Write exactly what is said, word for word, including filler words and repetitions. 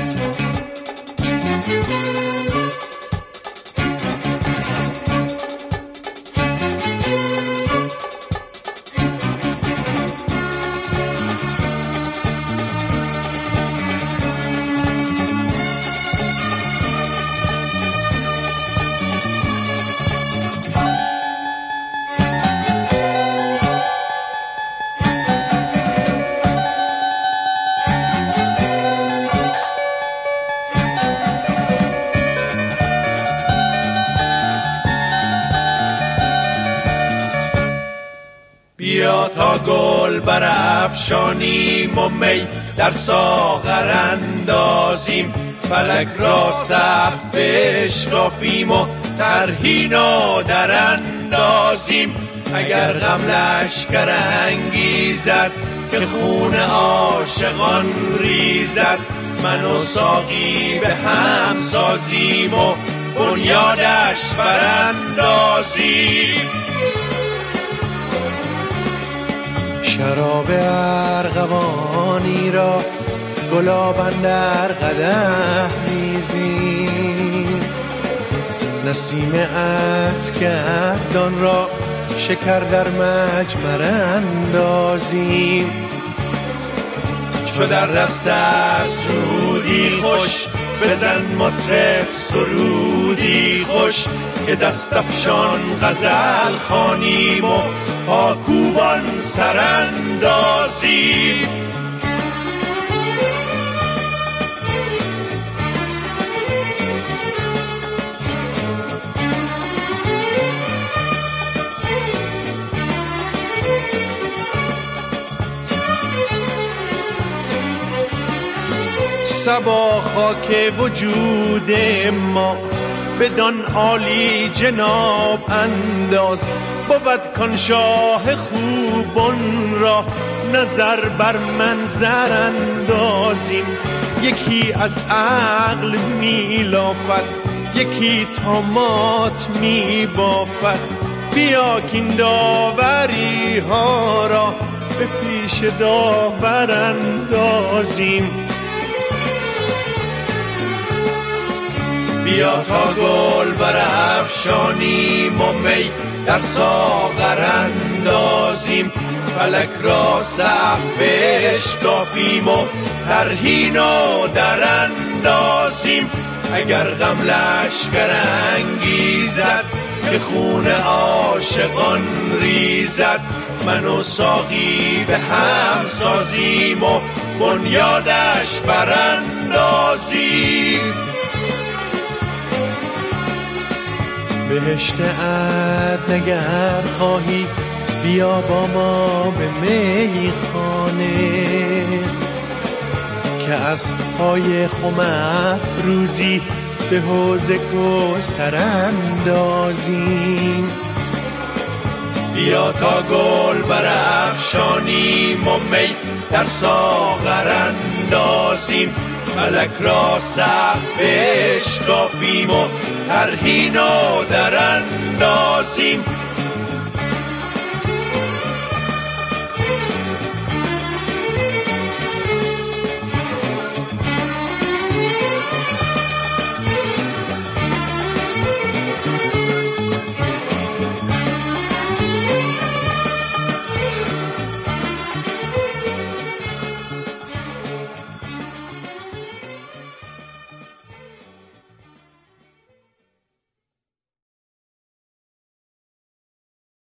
بیا تا گل برافشانیم و می در ساغر اندازیم، فلک را سقف بشکافیم و طرحی نو در اندازیم. اگر غم لشکر انگیزد که خون عاشقان ریزد، من و ساقی به هم سازیم و بنیادش براندازیم. شراب ارغوانی را گلاب در قدح ریزیم، نسیم عطرگردان را شکر در مجمر اندازیم. چو در دست است رودی خوش، بزن مطرب سرودی خوش، که دست افشان غزل خوانیم و پاکوبان سراندازیم. صبا خاک وجود ما بدان عالی جناب انداز، بود کان شاه خوبان را نظر بر منظر اندازیم. یکی از عقل میلافد، یکی طامات میبافد، بیا کین داوری ها را به پیش داور اندازیم. بیا تا گل برافشانیم و می در ساغر اندازیم، فلک را سقف بشکافیم و طرحی نو در اندازیم. اگر غم لشکر انگیزد که خون عاشقان ریزد، من و ساقی به هم سازیم و بنیادش براندازیم. بهشت عدن اگر خواهی بیا با ما به میخانه، که از پای خم افروزی به حوض کوثر اندازیم. بیا تا گل برافشانیم و می در ساغر اندازیم، فلک را سقف بشکافیم و طرحی نو در اندازیم.